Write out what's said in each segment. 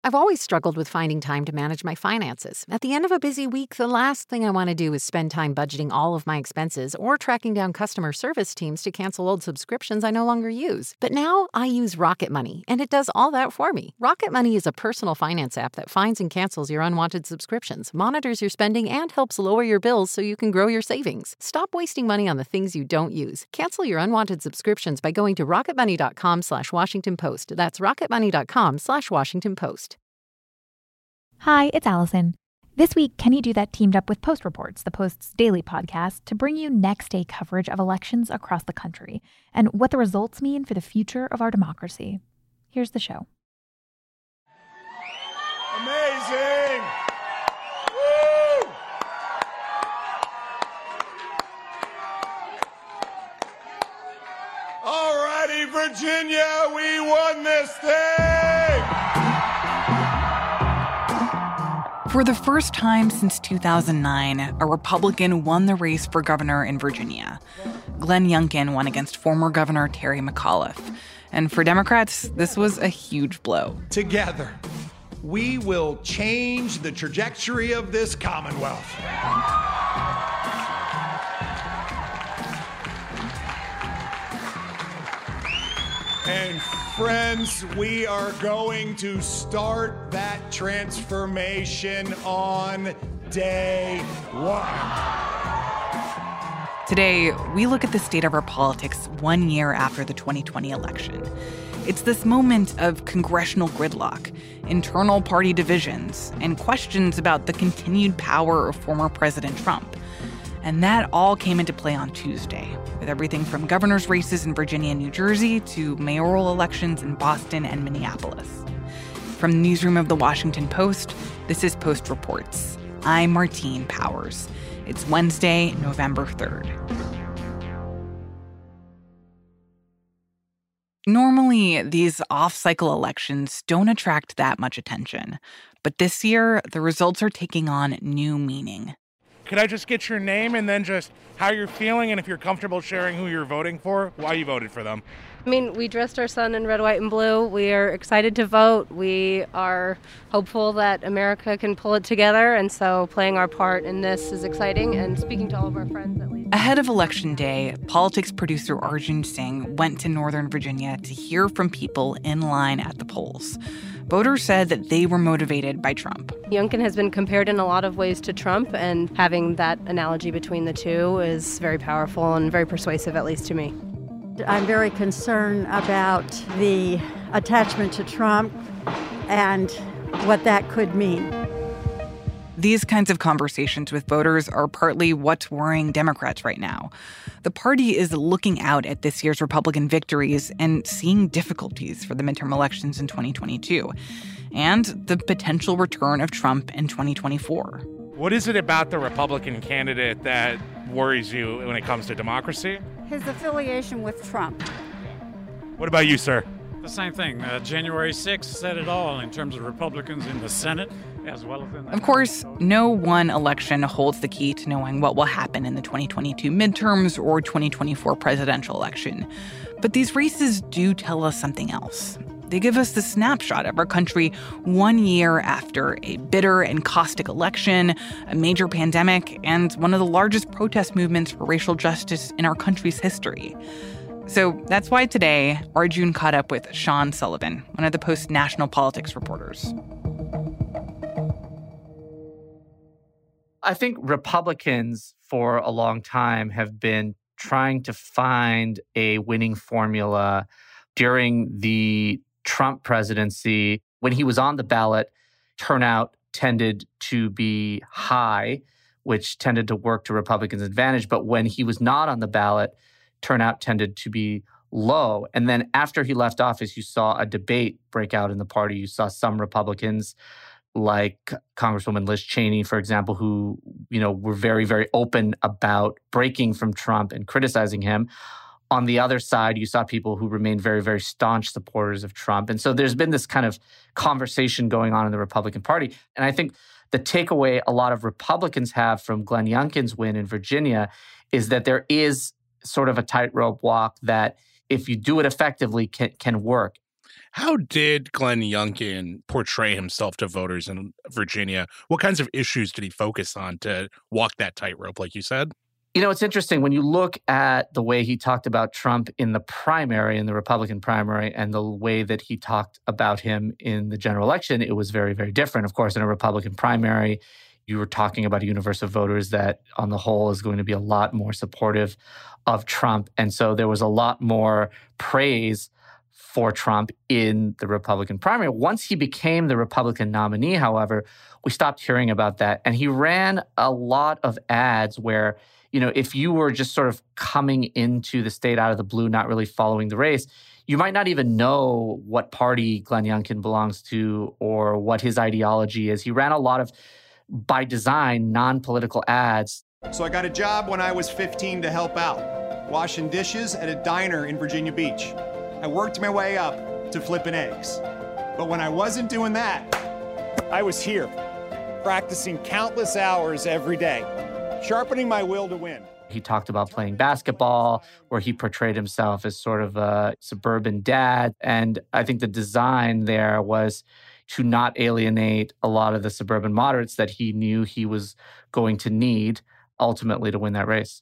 I've always struggled with finding time to manage my finances. At the end of a busy week, the last thing I want to do is spend time budgeting all of my expenses or tracking down customer service teams to cancel old subscriptions I no longer use. But now I use Rocket Money, and it does all that for me. Rocket Money is a personal finance app that finds and cancels your unwanted subscriptions, monitors your spending, and helps lower your bills so you can grow your savings. Stop wasting money on the things you don't use. Cancel your unwanted subscriptions by going to rocketmoney.com/Washington Post. That's rocketmoney.com/Washington Post. Hi, it's Allison. This week, Can You Do That teamed up with Post Reports, the Post's daily podcast, to bring you next-day coverage of elections across the country and what the results mean for the future of our democracy. Here's the show. Amazing! Woo! All righty, Virginia, we won this thing! For the first time since 2009, a Republican won the race for governor in Virginia. Glenn Youngkin won against former Governor Terry McAuliffe. And for Democrats, this was a huge blow. Together, we will change the trajectory of this Commonwealth. And friends, we are going to start that transformation on day one. Today, we look at the state of our politics 1 year after the 2020 election. It's this moment of congressional gridlock, internal party divisions, and questions about the continued power of former President Trump. And that all came into play on Tuesday, with everything from governor's races in Virginia and New Jersey to mayoral elections in Boston and Minneapolis. From the newsroom of The Washington Post, this is Post Reports. I'm Martine Powers. It's Wednesday, November 3rd. Normally, these off-cycle elections don't attract that much attention. But this year, the results are taking on new meaning. Could I just get your name and then just how you're feeling, and if you're comfortable sharing who you're voting for, why you voted for them? I mean, we dressed our son in red, white, and blue. We are excited to vote. We are hopeful that America can pull it together, and so playing our part in this is exciting, and speaking to all of our friends at least. Ahead of Election Day, politics producer Arjun Singh went to Northern Virginia to hear from people in line at the polls. Voters said that they were motivated by Trump. Youngkin has been compared in a lot of ways to Trump, and having that analogy between the two is very powerful and very persuasive, at least to me. I'm very concerned about the attachment to Trump and what that could mean. These kinds of conversations with voters are partly what's worrying Democrats right now. The party is looking out at this year's Republican victories and seeing difficulties for the midterm elections in 2022 and the potential return of Trump in 2024. What is it about the Republican candidate that worries you when it comes to democracy? His affiliation with Trump. What about you, sir? The same thing. January 6th said it all in terms of Republicans in the Senate as well as in the Of course, no one election holds the key to knowing what will happen in the 2022 midterms or 2024 presidential election. But these races do tell us something else. They give us the snapshot of our country 1 year after a bitter and caustic election, a major pandemic, and one of the largest protest movements for racial justice in our country's history. So that's why today, Arjun caught up with Sean Sullivan, one of the Post's national politics reporters. I think Republicans for a long time have been trying to find a winning formula during the Trump presidency. When he was on the ballot, turnout tended to be high, which tended to work to Republicans' advantage. But when he was not on the ballot, turnout tended to be low. And then after he left office, you saw a debate break out in the party. You saw some Republicans like Congresswoman Liz Cheney, for example, who, were very, very open about breaking from Trump and criticizing him. On the other side, you saw people who remained very, very staunch supporters of Trump. And so there's been this kind of conversation going on in the Republican Party. And I think the takeaway a lot of Republicans have from Glenn Youngkin's win in Virginia is that there is sort of a tightrope walk that if you do it effectively can work. How did Glenn Youngkin portray himself to voters in Virginia? What kinds of issues did he focus on to walk that tightrope, like you said? You know, it's interesting when you look at the way he talked about Trump in the primary, in the Republican primary, and the way that he talked about him in the general election, it was very, very different. Of course, in a Republican primary, you were talking about a universe of voters that on the whole is going to be a lot more supportive of Trump. And so there was a lot more praise for Trump in the Republican primary. Once he became the Republican nominee, however, we stopped hearing about that. And he ran a lot of ads where, you know, if you were just sort of coming into the state out of the blue, not really following the race, you might not even know what party Glenn Youngkin belongs to or what his ideology is. He ran a lot of, by design, non-political ads. So I got a job when I was 15 to help out, washing dishes at a diner in Virginia Beach. I worked my way up to flipping eggs. But when I wasn't doing that, I was here, practicing countless hours every day, sharpening my will to win. He talked about playing basketball, where he portrayed himself as sort of a suburban dad. And I think the design there was to not alienate a lot of the suburban moderates that he knew he was going to need ultimately to win that race.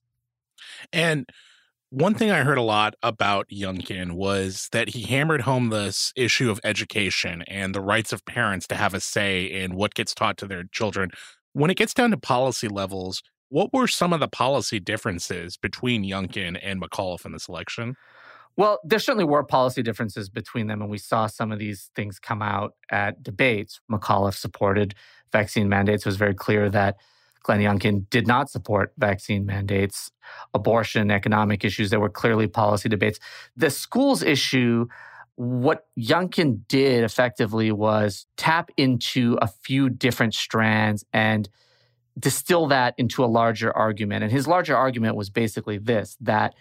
And one thing I heard a lot about Youngkin was that he hammered home this issue of education and the rights of parents to have a say in what gets taught to their children. When it gets down to policy levels, what were some of the policy differences between Youngkin and McAuliffe in this election? Well, there certainly were policy differences between them, and we saw some of these things come out at debates. McAuliffe supported vaccine mandates. It was very clear that Glenn Youngkin did not support vaccine mandates. Abortion, economic issues, there were clearly policy debates. The schools issue, what Youngkin did effectively was tap into a few different strands and distill that into a larger argument. And his larger argument was basically this, that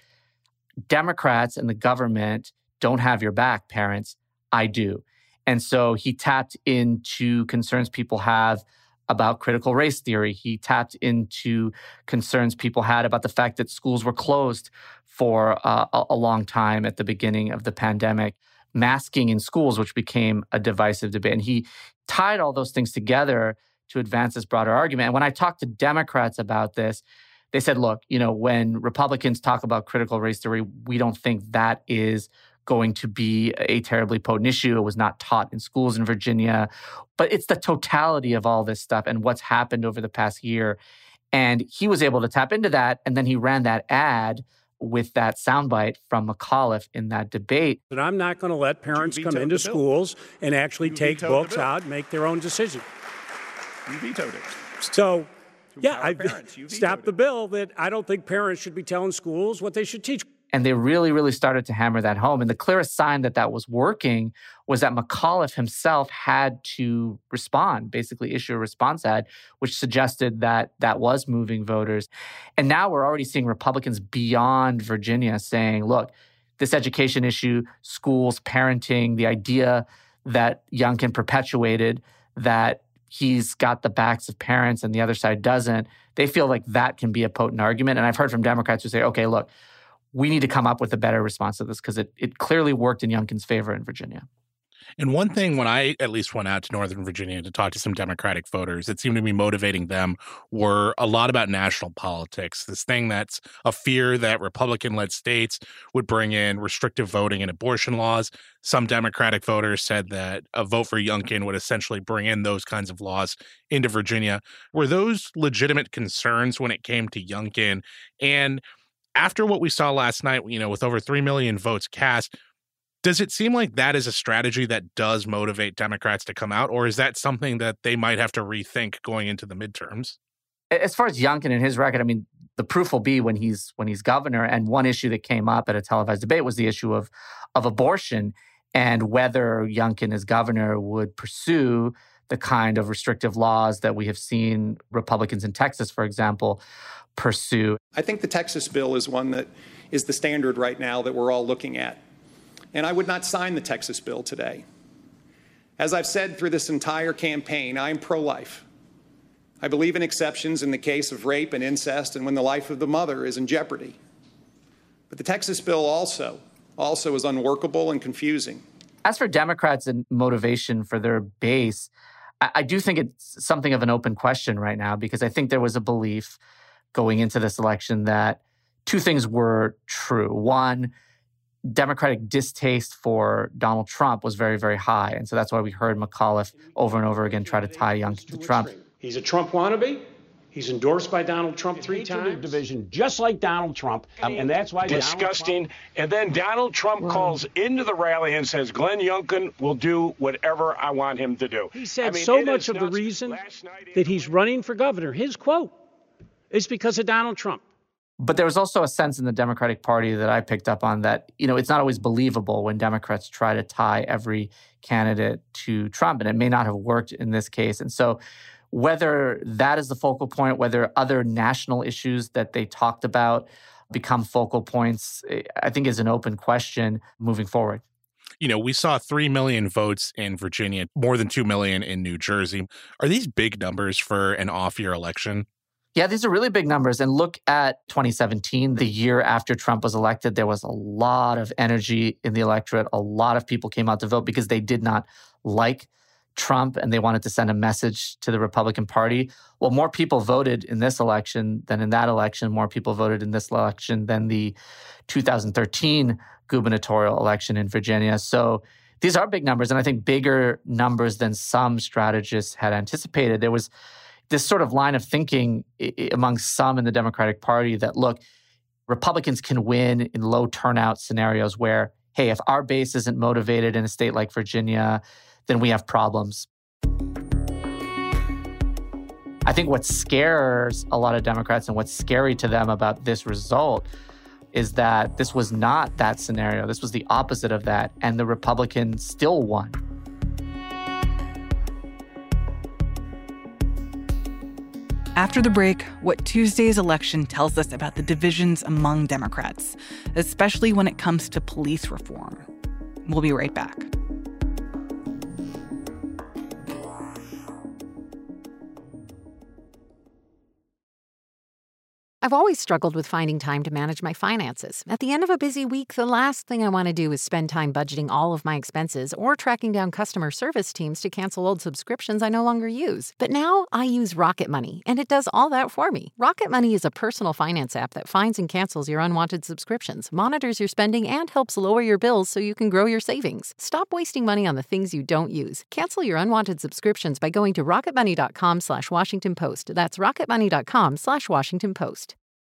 Democrats and the government don't have your back, parents. I do. And so he tapped into concerns people have about critical race theory. He tapped into concerns people had about the fact that schools were closed for a long time at the beginning of the pandemic, masking in schools, which became a divisive debate. And he tied all those things together to advance this broader argument. And when I talked to Democrats about this, they said, look, you know, when Republicans talk about critical race theory, we don't think that is going to be a terribly potent issue. It was not taught in schools in Virginia. But it's the totality of all this stuff and what's happened over the past year. And he was able to tap into that. And then he ran that ad with that soundbite from McAuliffe in that debate. But I'm not going to let parents come into schools and actually take books out and make their own decision. You vetoed it. So, yeah, I stopped the bill that I don't think parents should be telling schools what they should teach. And they really, really started to hammer that home. And the clearest sign that that was working was that McAuliffe himself had to respond, basically issue a response ad, which suggested that that was moving voters. And now we're already seeing Republicans beyond Virginia saying, look, this education issue, schools, parenting, the idea that Youngkin perpetuated, that he's got the backs of parents and the other side doesn't, they feel like that can be a potent argument. And I've heard from Democrats who say, okay, look, we need to come up with a better response to this because it clearly worked in Youngkin's favor in Virginia. And one thing, when I at least went out to Northern Virginia to talk to some Democratic voters, it seemed to be motivating them were a lot about national politics. This thing that's a fear that Republican-led states would bring in restrictive voting and abortion laws. Some Democratic voters said that a vote for Youngkin would essentially bring in those kinds of laws into Virginia. Were those legitimate concerns when it came to Youngkin? And after what we saw last night, you know, with over 3 million votes cast, does it seem like that is a strategy that does motivate Democrats to come out, or is that something that they might have to rethink going into the midterms? As far as Youngkin and his record, I mean, the proof will be when he's governor. And one issue that came up at a televised debate was the issue of abortion and whether Youngkin as governor would pursue the kind of restrictive laws that we have seen Republicans in Texas, for example, pursue. I think the Texas bill is one that is the standard right now that we're all looking at. And I would not sign the Texas bill today. As I've said through this entire campaign, I'm pro-life. I believe in exceptions in the case of rape and incest and when the life of the mother is in jeopardy. But the Texas bill also is unworkable and confusing. As for Democrats and motivation for their base, I do think it's something of an open question right now, because I think there was a belief going into this election that two things were true. One, Democratic distaste for Donald Trump was very, very high. And so that's why we heard McAuliffe over and over again try to tie Youngkin to Trump. He's a Trump wannabe. He's endorsed by Donald Trump 3 times. Division, just like Donald Trump. And that's why disgusting. And then Donald Trump calls into the rally and says, Glenn Youngkin will do whatever I want him to do. He said so much of the reason that he's running for governor, his quote, is because of Donald Trump. But there was also a sense in the Democratic Party that I picked up on that, it's not always believable when Democrats try to tie every candidate to Trump, and it may not have worked in this case. And so whether that is the focal point, whether other national issues that they talked about become focal points, I think is an open question moving forward. We saw 3 million votes in Virginia, more than 2 million in New Jersey. Are these big numbers for an off-year election? Yeah, these are really big numbers. And look at 2017, the year after Trump was elected. There was a lot of energy in the electorate. A lot of people came out to vote because they did not like Trump and they wanted to send a message to the Republican Party. Well, more people voted in this election than in that election. More people voted in this election than the 2013 gubernatorial election in Virginia. So these are big numbers, and I think bigger numbers than some strategists had anticipated. There was this sort of line of thinking among some in the Democratic Party that, look, Republicans can win in low turnout scenarios where, hey, if our base isn't motivated in a state like Virginia, then we have problems. I think what scares a lot of Democrats and what's scary to them about this result is that this was not that scenario. This was the opposite of that, and the Republicans still won. After the break, what Tuesday's election tells us about the divisions among Democrats, especially when it comes to police reform. We'll be right back. I've always struggled with finding time to manage my finances. At the end of a busy week, the last thing I want to do is spend time budgeting all of my expenses or tracking down customer service teams to cancel old subscriptions I no longer use. But now I use Rocket Money, and it does all that for me. Rocket Money is a personal finance app that finds and cancels your unwanted subscriptions, monitors your spending, and helps lower your bills so you can grow your savings. Stop wasting money on the things you don't use. Cancel your unwanted subscriptions by going to rocketmoney.com/Washington Post. That's rocketmoney.com/Washington Post.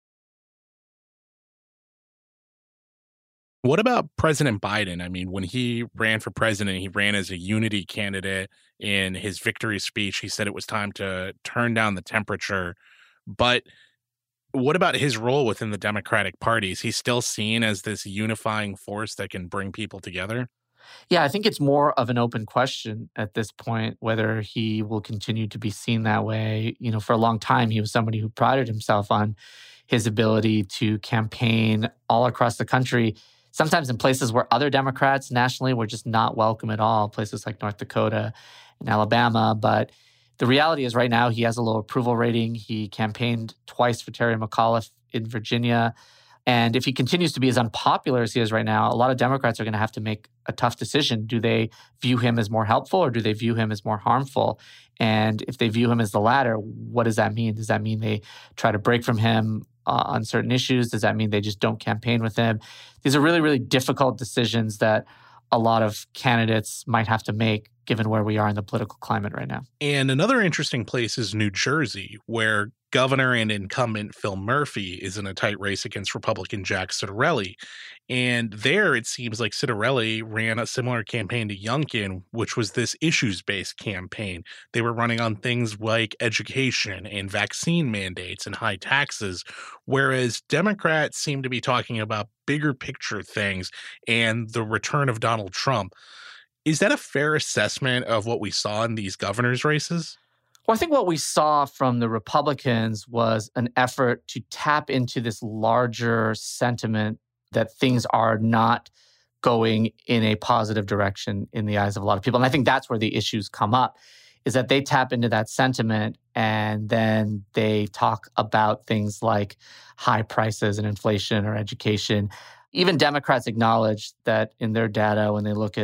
What about President Biden? I mean, when he ran for president, he ran as a unity candidate. In his victory speech, he said it was time to turn down the temperature. But what about his role within the Democratic Party? Is he still seen as this unifying force that can bring people together? Yeah, I think it's more of an open question at this point, whether he will continue to be seen that way. For a long time, he was somebody who prided himself on his ability to campaign all across the country, sometimes in places where other Democrats nationally were just not welcome at all, places like North Dakota and Alabama. But the reality is right now he has a low approval rating. He campaigned twice for Terry McAuliffe in Virginia. And if he continues to be as unpopular as he is right now, a lot of Democrats are going to have to make a tough decision. Do they view him as more helpful or do they view him as more harmful? And if they view him as the latter, what does that mean? Does that mean they try to break from him on certain issues? Does that mean they just don't campaign with him? These are really, really difficult decisions that a lot of candidates might have to make given where we are in the political climate right now. And another interesting place is New Jersey, where Governor and incumbent Phil Murphy is in a tight race against Republican Jack Ciattarelli. And there it seems like Ciattarelli ran a similar campaign to Youngkin, which was this issues-based campaign. They were running on things like education and vaccine mandates and high taxes, whereas Democrats seem to be talking about bigger picture things and the return of Donald Trump. Is that a fair assessment of what we saw in these governor's races? Well, I think what we saw from the Republicans was an effort to tap into this larger sentiment that things are not going in a positive direction in the eyes of a lot of people. And I think that's where the issues come up, is that they tap into that sentiment and then they talk about things like high prices and inflation or education. Even Democrats acknowledge that in their data, when they look at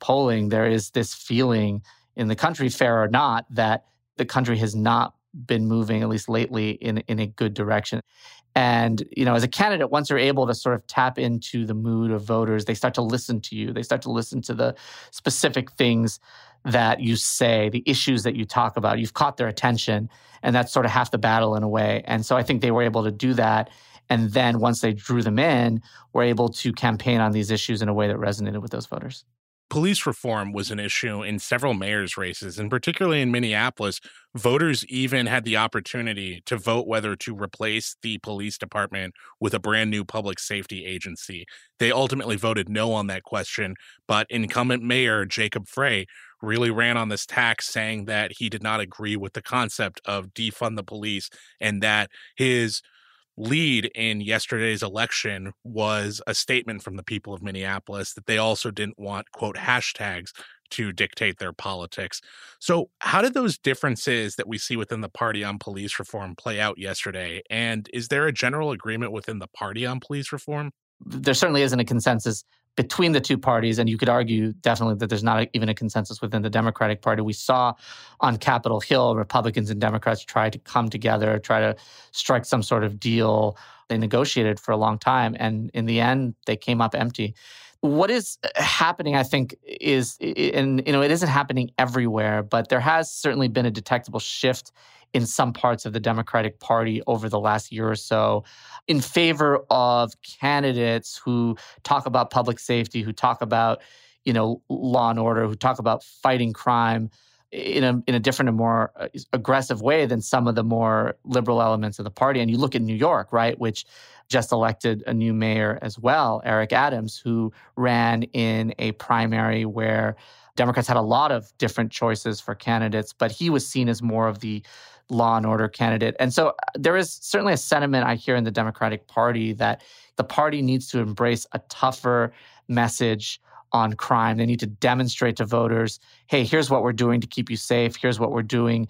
polling, there is this feeling in the country, fair or not, that the country has not been moving, at least lately, in a good direction. And, as a candidate, once you're able to sort of tap into the mood of voters, they start to listen to you. They start to listen to the specific things that you say, the issues that you talk about. You've caught their attention, and that's sort of half the battle in a way. And so I think they were able to do that. And then once they drew them in, were able to campaign on these issues in a way that resonated with those voters. Police reform was an issue in several mayor's races, and particularly in Minneapolis, voters even had the opportunity to vote whether to replace the police department with a brand new public safety agency. They ultimately voted no on that question, but incumbent mayor Jacob Frey really ran on this tack, saying that he did not agree with the concept of defund the police and that his lead in yesterday's election was a statement from the people of Minneapolis that they also didn't want, quote, hashtags to dictate their politics. So how did those differences that we see within the party on police reform play out yesterday? And is there a general agreement within the party on police reform? There certainly isn't a consensus between the two parties, and you could argue definitely that there's not even a consensus within the Democratic Party. We saw on Capitol Hill, Republicans and Democrats try to come together, try to strike some sort of deal. They negotiated for a long time, and in the end, they came up empty. What is happening, I think, is, and it isn't happening everywhere, but there has certainly been a detectable shift in some parts of the Democratic Party over the last year or so in favor of candidates who talk about public safety, who talk about, law and order, who talk about fighting crime in a different and more aggressive way than some of the more liberal elements of the party. And you look at New York, right, which just elected a new mayor as well, Eric Adams, who ran in a primary where Democrats had a lot of different choices for candidates, but he was seen as more of the law and order candidate. And so there is certainly a sentiment I hear in the Democratic Party that the party needs to embrace a tougher message on crime. They need to demonstrate to voters, hey, here's what we're doing to keep you safe. Here's what we're doing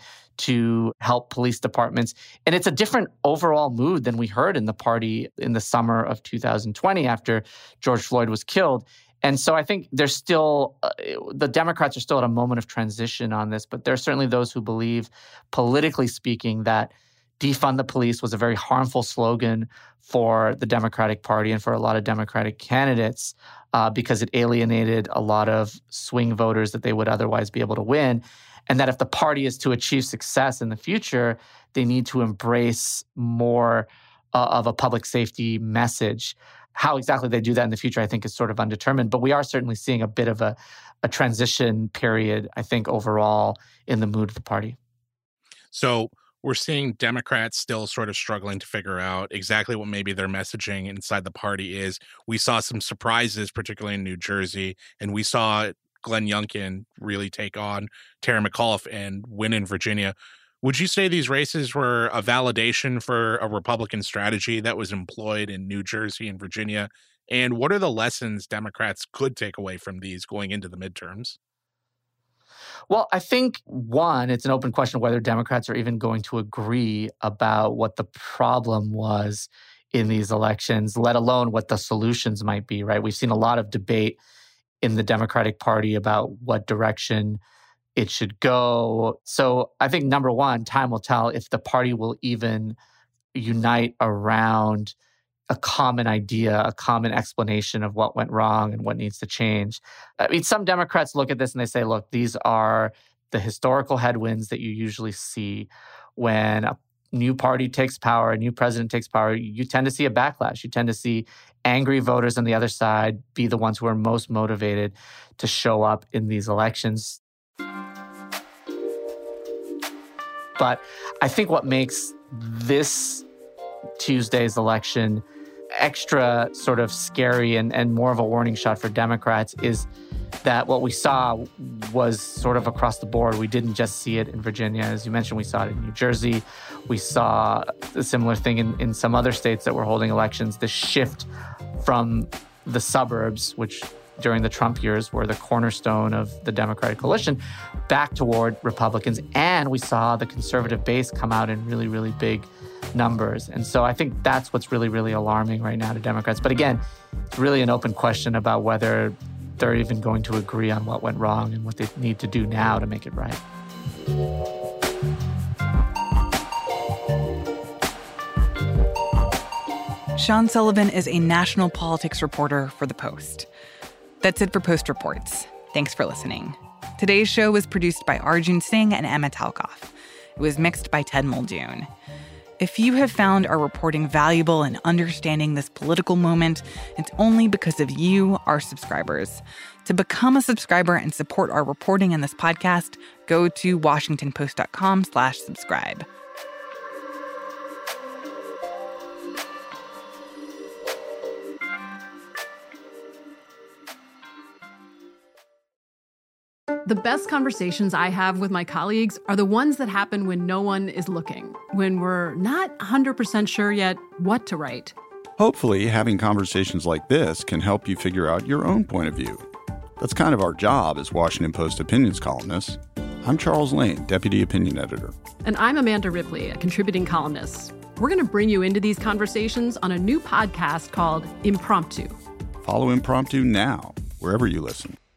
to help police departments. And it's a different overall mood than we heard in the party in the summer of 2020 after George Floyd was killed. And so I think there's still, the Democrats are still at a moment of transition on this, but there are certainly those who believe, politically speaking, that defund the police was a very harmful slogan for the Democratic Party and for a lot of Democratic candidates because it alienated a lot of swing voters that they would otherwise be able to win. And that if the party is to achieve success in the future, they need to embrace more of a public safety message. How exactly they do that in the future, I think, is sort of undetermined. But we are certainly seeing a bit of a transition period, I think, overall in the mood of the party. So we're seeing Democrats still sort of struggling to figure out exactly what maybe their messaging inside the party is. We saw some surprises, particularly in New Jersey, and we saw Glenn Youngkin really take on Terry McAuliffe and win in Virginia. Would you say these races were a validation for a Republican strategy that was employed in New Jersey and Virginia? And what are the lessons Democrats could take away from these going into the midterms? Well, I think, one, it's an open question whether Democrats are even going to agree about what the problem was in these elections, let alone what the solutions might be, right? We've seen a lot of debate in the Democratic Party about what direction it should go. So I think, number one, time will tell if the party will even unite around a common idea, a common explanation of what went wrong and what needs to change. I mean, some Democrats look at this and they say, look, these are the historical headwinds that you usually see when a new party takes power, a new president takes power. You tend to see a backlash. You tend to see angry voters on the other side be the ones who are most motivated to show up in these elections. But I think what makes this Tuesday's election extra sort of scary and more of a warning shot for Democrats is that what we saw was sort of across the board. We didn't just see it in Virginia. As you mentioned, we saw it in New Jersey. We saw a similar thing in some other states that were holding elections, the shift from the suburbs, which during the Trump years were the cornerstone of the Democratic coalition, back toward Republicans. And we saw the conservative base come out in really, really big numbers. And so I think that's what's really, really alarming right now to Democrats. But again, it's really an open question about whether they're even going to agree on what went wrong and what they need to do now to make it right. Sean Sullivan is a national politics reporter for The Post. That's it for Post Reports. Thanks for listening. Today's show was produced by Arjun Singh and Emma Talkoff. It was mixed by Ted Muldoon. If you have found our reporting valuable in understanding this political moment, it's only because of you, our subscribers. To become a subscriber and support our reporting in this podcast, go to washingtonpost.com/subscribe. The best conversations I have with my colleagues are the ones that happen when no one is looking, when we're not 100% sure yet what to write. Hopefully, having conversations like this can help you figure out your own point of view. That's kind of our job as Washington Post opinions columnists. I'm Charles Lane, Deputy Opinion Editor. And I'm Amanda Ripley, a contributing columnist. We're going to bring you into these conversations on a new podcast called Impromptu. Follow Impromptu now, wherever you listen.